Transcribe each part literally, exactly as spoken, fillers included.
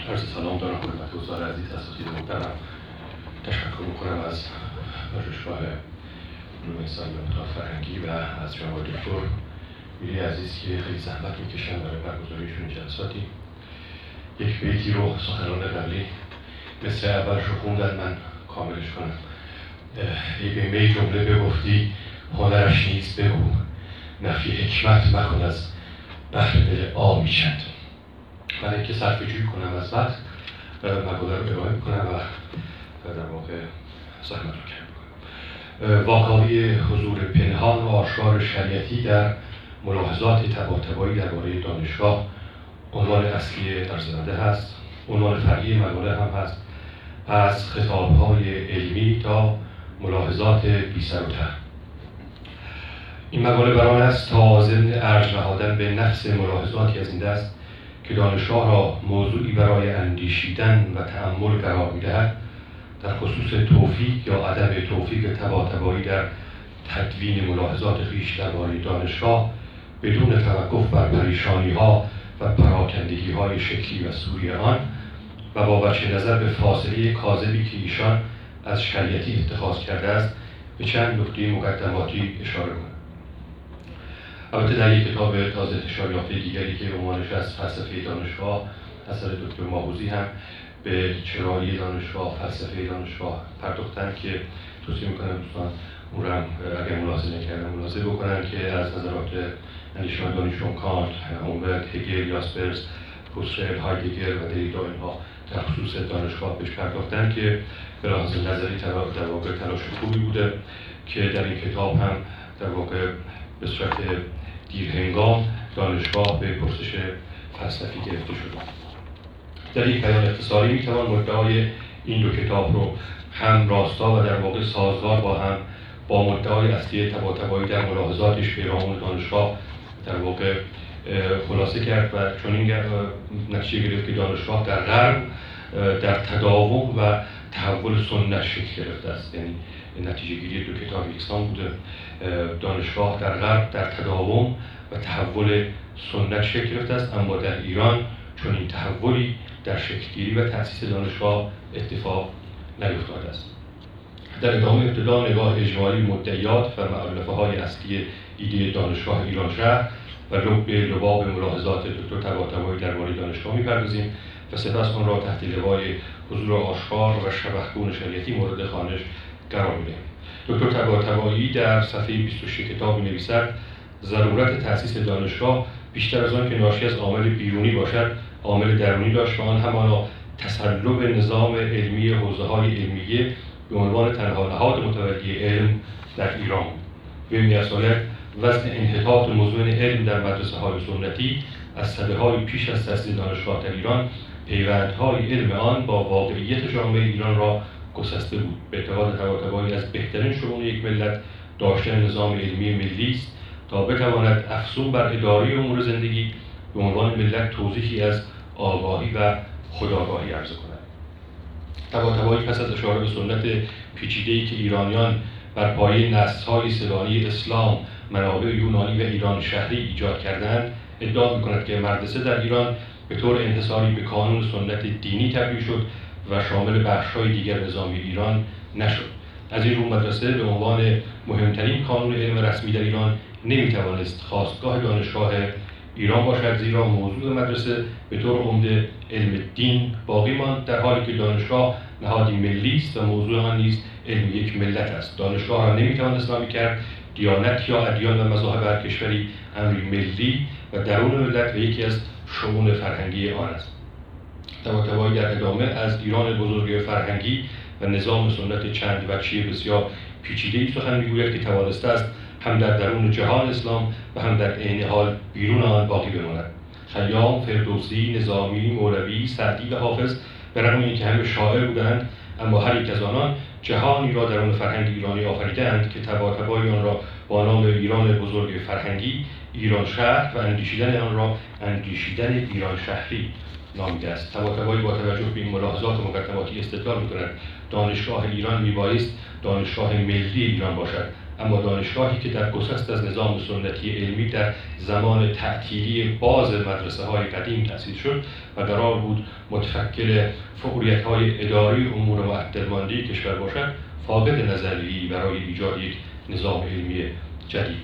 عرض سلام دارم خدمت استاد عزیز اساتید محترم. تشکر میکنم از دانشگاه علوم انسانی و مطالعات فرهنگی و از جناب دکتر میری عزیز که خیلی زحمت میکشن برای برگزاریشون جلساتی. یک بیتی رو سخنان قبلی مثل اولش رو خوندن، من کاملش کنم. ای به می جمله بگفتی هنرش نیست بگو، نفی حکمت مکن از بحر دل آبی چند. برای اینکه صرفه‌جویی کنم از وقت مقاله رو ارائه میکنم و در واقع زحمت رو کم میکنم. واکاوی حضور پنهان و آشکار شریعتی در ملاحظات طباطبایی درباره دانشگاه عنوان اصلی ارزنده هست. عنوان فرعی مقاله هم هست از خطاب‌های علمی تا ملاحظات بی سر و ته. این مقاله برای است تا ضمن ارج نهادن به نفس ملاحظاتی از این دست که دانشگاه را موضوعی برای اندیشیدن و تأمل قرار می‌دهد، در خصوص توفیق یا عدم توفیق طباطبایی در تدوین ملاحظات خویش درباره دانشگاه بدون توقف بر پریشانی‌ها و پراکندگی‌های شکلی و صوری آن و با وجه نظر به فاصله کاذبی که ایشان از شریعتی اتخاذ کرده است به چند نکته مقدماتی اشاره کنم. البته در یک کتاب تازه انتشار یافته دیگری که عنوانش از فلسفه دانشگاه اثر دکتر ماهوذی هم به چرایی دانشگاه، فلسفه دانشگاه پرداختن که توصیه میکنم دوستان اون رو هم اگر ملاحظه نکردن ملاحظه بکنن که از نظرات اندیشمندانشون کانت، هومبرت، هگل، یاسپرس، هوسرل، هایدگر و دریدا اینها در خصوص دانشگاه بهش پرداختن که به لحاظ نظری در واقع تلاش خوبی بوده که در این کتاب هم در واقع به صورت دیرهنگام دانشگاه به پرسش فلسفی گرفته شده. در یک بیان اختصاری میتوان مدعای این دو کتاب رو هم راستا و در واقع سازگار با هم با مدعای اصلی طباطبایی در ملاحظاتش پیرامون دانشگاه در واقع خلاصه کرد و چنین نتیجه گرفت که دانشگاه در غرب در تداوم و تحول سنت شکل گرفته است. یعنی نتیجه گیری دو کتاب یکسان بوده. دانشگاه در غرب در تداوم و تحول سنت شکل گرفته است، اما در ایران چنین تحولی در شکل‌گیری و تأسیس دانشگاه اتفاق نیفتاده است. در ادامه ابتدا نگاه اجمالی مدعیات و مؤلفه‌های اصلی ایده دانشگاه ایران شهر و لب به لباب ملاحظات دکتر طباطبایی درباره دانشگاه می‌پردازیم و سپس آن را تحت لوای حضور آشکار و شبحگون شریعتی مورد خوانش قرار می‌دهیم. دکتر طباطبایی در صفحه بیست و شش کتاب می‌نویسد ضرورت تأسیس دانشگاه بیشتر از آن که ناشی از عامل بیرونی باشد، عامل درونی داشت و آن همانا تسلب نظام علمی حوزه‌های علمیه به عنوان تنها نهاد متولی علم در ایران. به این صورت وزن انحطاط مزمن علم در مدرسه‌های سنتی از سده‌های پیش از تأسیس دانشگاه در ایران پیوندهای علم آن با واقعیت جامعه ایران را گسسته بود. به اعتقاد طباطبایی از بهترین شئون یک ملت داشتن نظام علمی ملی است تا بتواند افزون بر اداره امور زندگی به عنوان ملت توضیحی از آگاهی و خودآگاهی عرضه کند. طباطبایی پس از اشاره به سنت پیچیده‌ای که ایرانیان بر پایه نسل‌های سگانی اسلام، منابع یونانی و ایران شهری ایجاد کردند، ادعا می‌کند که مدرسه در ایران به طور انحصاری به کانون سنت دینی تبدیل شد و شامل بخش‌های دیگر نظامی ایران نشد. از این رو مدرسه به عنوان مهمترین کانون علم رسمی در ایران نمی‌توانست خاستگاه دانشگاه ایران باشد، زیرا موضوع مدرسه به طور عمده علم دین باقی ماند، در حالی که دانشگاه نهادی ملی است و موضوع آن نیز علم یک ملت است. دانشگاه را نمی‌توان اسلامی کرد. دیانت یا ادیان و مذاهب هر کشوری امری ملی و درون ملت و یکی از شئون فرهنگی آن است. طباطبایی در ادامه از ایران بزرگ فرهنگی و نظام سنت چند وجهی بسیار پیچیده‌ای سخن می‌گوید که توانسته است هم در درون جهان اسلام و هم در عین حال بیرون آن باقی بماند. خیام، فردوسی، نظامی، مولوی، سعدی و حافظ به رغم اینکه همه شاعر بودند، اما هر یک از آنان جهانی را درون فرهنگ ایرانی آفریده‌اند که طباطبایی آن را با نام ایران بزرگ فرهنگی، ایران شهر و اندیشیدن آن را اندیشیدن ایران شهری نامیده است. طباطبایی با توجه به این ملاحظات مقدماتی استدلال می‌کند دانشگاه ایران میبایست دانشگاه ملی ایران باشد اما دانشگاهی که در گسست از نظام سنتی علمی در زمان تعطیلی باز مدرسه های قدیم تأسیس شد و قرار بود متفکر فعالیت های اداری امور معطل مانده کشور باشد، فاقد نظریه‌ای برای ایجاد یک نظام علمی جدید.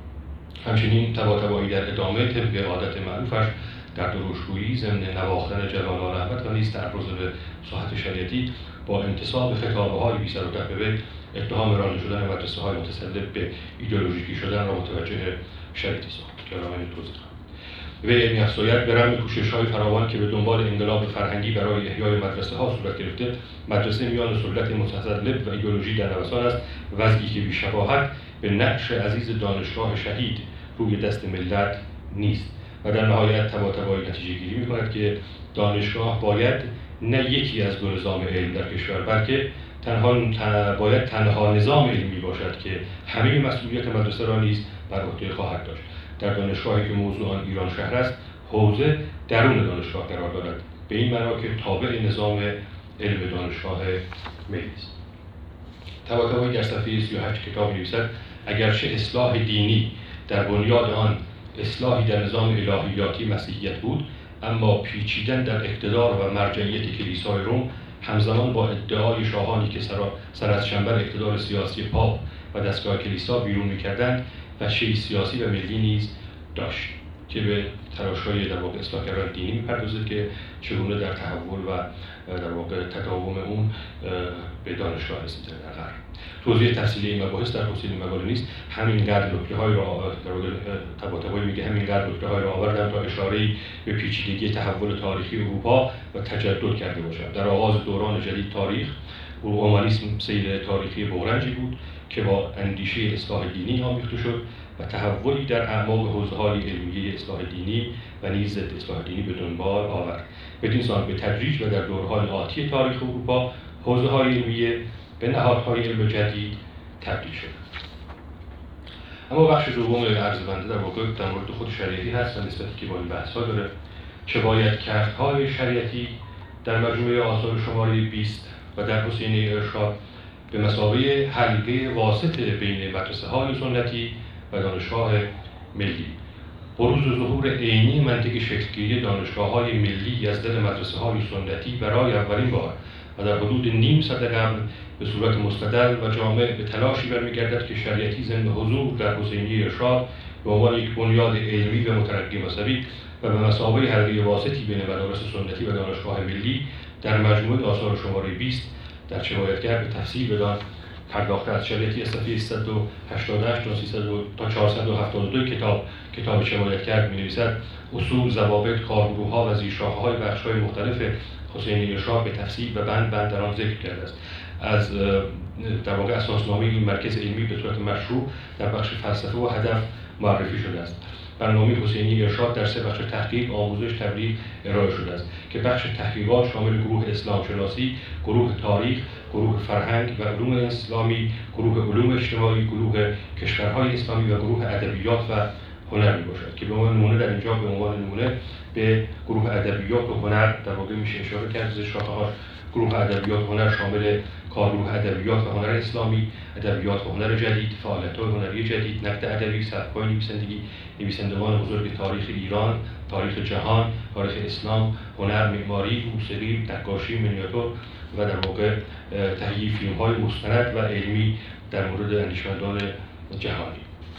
همچنین طباطبایی در ادامه طبق عادت معروفش در دروشگویی ضمن نواختن جلال آل‌رحمت و نیز تعرض به صحت شریعتی با انتصاب خطابه های بی سر و ته به اتهام رانده شدن مدرسه های متسلب به ایدئولوژیکی شدن را متوجه شریعتی ساخت که را من توضیح خواهم. وی علمی افزاید به رغم کوشش های فراوان که به دنبال انقلاب فرهنگی برای احیای مدرسه ها صورت گرفته، مدرسه میان سلطت متسلب و ایدئولوژی در نوسان است، وضعی که بی‌شباهت به نقش عزیز دانشگاه شهید روی دست ملت نیست و در نهایت طباطبایی نتیجه گیری می‌کند که دانشگاه باید نه یکی از دو نظام علم در کشور، بلکه تنها باید تنها نظام علمی باشد که همه مسئولیت مدرسه را نیز بر عهده خواهد داشت. در دانشگاهی که موضوع آن ایران شهر است، حوزه درون دانشگاه قرار دارد، به این معنا که تابع نظام علم دانشگاه ملی است. طباطبایی در صفحه سی و هشت کتاب می‌نویسد اگرچه اصلاح دینی در بنیاد آن اصلاحی در نظام الهیاتی مسیحیت بود، اما پیچیدن در اقتدار و مرجعیت کلیسای روم همزمان با ادعای شاهانی که سر از چنبر اقتدار سیاسی پاپ و دستگاه کلیسا بیرون می‌کردند و شیء سیاسی و ملی نیز داشت که به تلاش‌های در واقع اصلاحگران دینی می‌پردازد که چگونه در تحول و در واقع تداوم اون به دانشگاه رسیده در غرب. توضیح تفصیلی این مباحث در توصیل مقاله نیست. همینقدر نکته‌های را در واقع طباطبایی میگه همینقدر نکته‌های را آوردم تا اشاره‌ای به پیچیدگی تحول تاریخی اروپا و تجدد کرده باشد. در آغاز دوران جدید تاریخ، اومانیسم سیر تاریخی بغرنجی بود که با اندیشه اصلاح دینی آمیخته شد و تحولی در اعماق حوزه‌های علمیه اصلاح دینی و نیز ضد اصلاح دینی به دنبال آورد. بدین سان به تدریج و در دورهای آتی تاریخ اروپا حوزه‌های علمیه به نهادهای علم جدید تبدیل شد. اما بخش دوم عرض بنده در واقع در مورد خود شریعتی هست و نسبتی که با این بحث‌ها داره که باید کردهای شریعتی در مجموعه آثار شماره بیست و در حسینه ارشاد به مثابه حلقه واسط بین مدرسه‌های سنتی و دانشگاه ملی، بروز و ظهور عینی منطق شکل‌گیری دانشگاه‌های ملی از دل مدرسه‌های سنتی برای اولین بار و در حدود نیم صد قبل به صورت مستدل و جامع به تلاشی برمیگردد که شریعتی ضمن حضور در حسینیه ارشاد به عنوان یک بنیاد علمی و مترقی مذهبی و به مثابه حلقه واسطی بین مدارس سنتی و دانشگاه ملی در مجموعه آثار شماره بیست در چه باید کرد به تفصیل بدان پرداخته از شریعتی از صفحه سیصد و هشتاد و هشت تا چهارصد و هفتاد و دو کتاب کتاب چه باید کرد می‌نویسد اصول، ضوابط، کارگروه‌ها و زیرشاخه‌های بخش‌های مختلف حسینیه ارشاد به تفصیل و بند بند در آن ذکر کرده است. از در واقع اساسنامه این مرکز علمی به صورت مشروع در بخش فلسفه و هدف معرفی شده است. برنامه حسینیه ارشاد در سه بخش تحقیق، آموزش، تبلیغ ارائه شده است که بخش تحقیقات شامل گروه اسلام شناسی، گروه تاریخ، گروه فرهنگ و علوم اسلامی، گروه علوم اجتماعی، گروه کشورهای اسلامی و گروه ادبیات و هنر میباشد که به عنوان نمونه در اینجا به عنوان نمونه به گروه ادبیات و هنر در واقع میشه اشاره کرد. از شاخه‌ها گروه ادبیات و هنر شامل کارگروه ادبیات و هنر اسلامی، ادبیات و هنر جدید، فعالیت‌های هنری جدید، نقد ادبی، سبک‌های نویسندگی، نویسندگان بزرگ تاریخ ایران، تاریخ جهان، تاریخ اسلام، هنر، معماری، موسیقی، نقاشی، مینیاتور و در واقع تهیه فیلم‌های مستند و علمی در مورد اندیشمندان جهانی.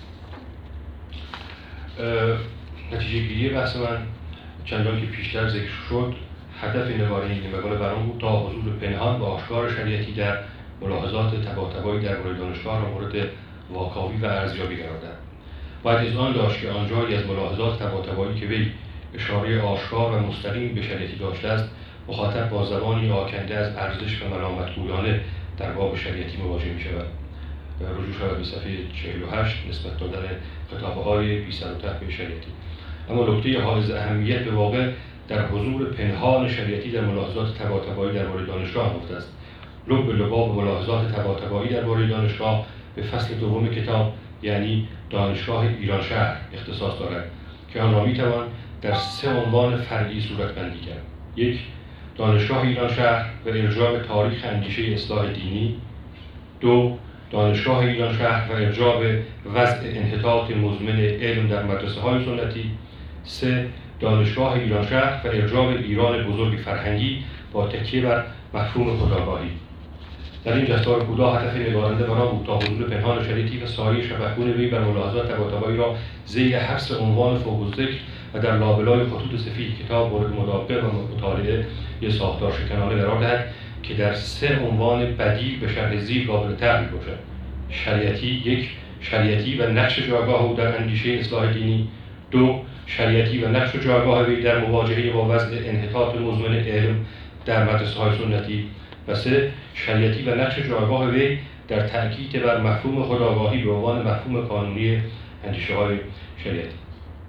نتیجه گیری بحث من چندان که پیشتر ذکر شد، هدف نگارین این مقاله برام بود تا حضور پنهان و آشکار شریعتی در ملاحظات طباطبایی در مورد دانشگاه را مورد واکاوی و ارزیابی قرار دهد. باید اذعان داشت که آنجایی از ملاحظات طباطبایی که وی اشاره آشکار و مستقیم به شریعتی داشته است، مخاطب با زبانی آکنده از ارزش و ملامت‌گویانه در باب شریعتی مواجه می‌شود. رجوع شود به صفحه چهل و هشت نسبت دادن خطابه‌های بی سر و ته به شریعتی. اما نکته حائز اهمیت به واقع در حضور پنهان شریعتی در ملاحظات طباطبایی درباره دانشگاه نهفته است. لب به لباب ملاحظات طباطبایی درباره دانشگاه به فصل دوم کتاب یعنی دانشگاه ایران شهر اختصاص دارد که آن را می‌توان در سه عنوان فرعی صورتبندی کرد. یک، دانشگاه ایران شهر و ارجاع به تاریخ اندیشه اصلاح دینی. دو، دانشگاه ایران شهر و ارجاع به وضع انحطاط مزمن علم در مدرسه های سنتی. سه دانشگاه ایران شهر و ارجاع به ایران بزرگ فرهنگی با تکیه بر مفهوم خودآگاهی. در این جستار کوتاه هدف نگارنده بنا بود تا حضور پنهان شریعتی و سایر شبهگون وی بر ملاحظات طباطبایی را زیر حبس عنوان فوق‌الذکر و در لابلای خطوط سفید کتاب مورد مداقه و مطالعه یک ساختار شکنانه قرار دهد که در سه عنوان بدیل به شرح زیر قابل تحلیل باشد. شریعتی یک، شریعتی و نقش جایگاه او در اندیشه اصلاح دینی. دو، شریعتی و نقش جایگاه وی در مواجهه با وضع انحطاط مزمن علم در مدرسه های سنتی. و سه، شریعتی و نقش جایگاه وی در تأکید بر مفهوم خودآگاهی به عنوان مفهوم قانونی اندیشه های شریعتی.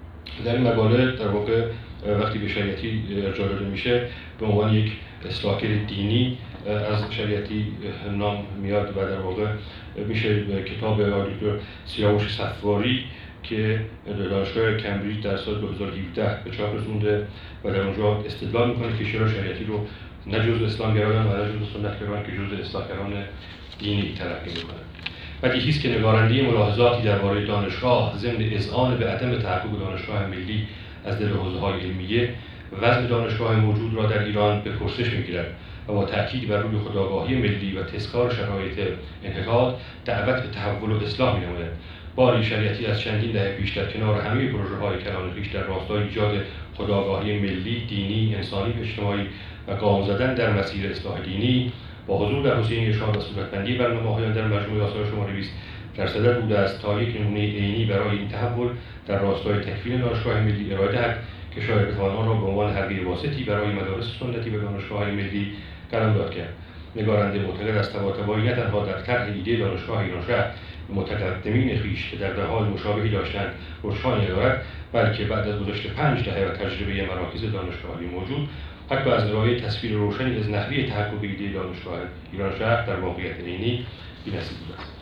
در این مقاله در واقع وقتی به شریعتی ارجاع داده میشه به عنوان یک اصلاحگر دینی از شریعتی نام میاد و در واقع میشه کتاب آقای دکتر سیاوش صفاری که دانشگاه کمبریج در سال دو هزار و هفده به چاپ رسونده و در اونجا استدلال میکنه که چرا شریعتی رو نه جزء اسلامگرایان و نه جزء سنتگرایان که جزء اصلاحگران دینی تلقی میکنه. بدیهی است که نگارنده ملاحظاتی درباره دانشگاه ضمن اذعان به عدم تحقق دانشگاه ملی از دل حوزه‌های علمیه وضع دانشگاه موجود را در ایران به پرسش میگیرد و با تأکید بر روی خودآگاهی ملی و تذکار شرایط انحطاط دعوت به تحول و اصلاح می‌نماید. باری شریعتی از چندین دهه پیش در کنار همه پروژه‌های کلان خویش در راستای ایجاد خودآگاهی ملی، دینی، انسانی و اجتماعی و گام زدن در مسیر اصلاح دینی با حضور در حسین ارشاد و صورتبندی برنامه‌هایان در مجموعه آثار شماره بیست در صدد بوده است تا یک نمونه عینی برای این تحول در راستای تکوین دانشگاه ملی ارائه دهد که شاید بتوان آن را به عنوان حلقه واسطی برای مدارس سنتی و دانشگاه‌های ملی قلمداد کرد. نگارنده معتقد است طباطبایی نه تنها در طرح ایده دانشگاه ایران شهر به متقدمین خویش که در دهه‌های مشابهی داشتند رشدهایی ندارد، بلکه بعد از گذشت پنج دهه و تجربه مراکز دانشگاهی موجود حتی از ارائه تصویر روشنی از نحوه تحقق ایده دانشگاه ایران شهر در واقعیت عینی بی‌نصیب بوده است.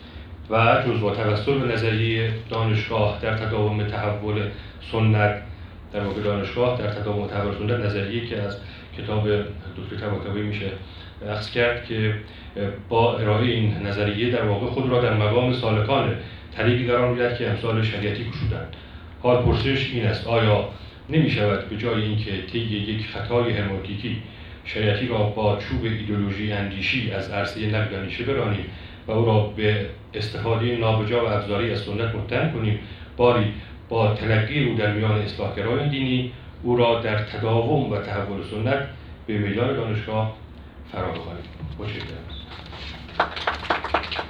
و جز با توسل به نظریه دانشگاه در تداوم تحول سنت در واقع دانشگاه در تداوم تحول سنت، نظریه که از کتاب دکتر طباطبایی میشه اخذ کرد که با ارائه این نظریه در واقع خود را در مقام سالکان طریقی قرار می‌دهد که امثال شریعتی گشودند. حال پرسش این است: آیا نمی شود به جای اینکه طی یک خطای هرمنوتیکی شریعتی را با چوب ایدئولوژی اندیشی از عرصه نقد اندیشه برانیم و او را به استفاده نابجا و ابزاری از سنت متهم کنیم، باری با تلقی او در میان اصلاحگرایان دینی او را در تداوم و تحول سنت به میدان دانشگاه فرا بخوانیم؟ متشکرم.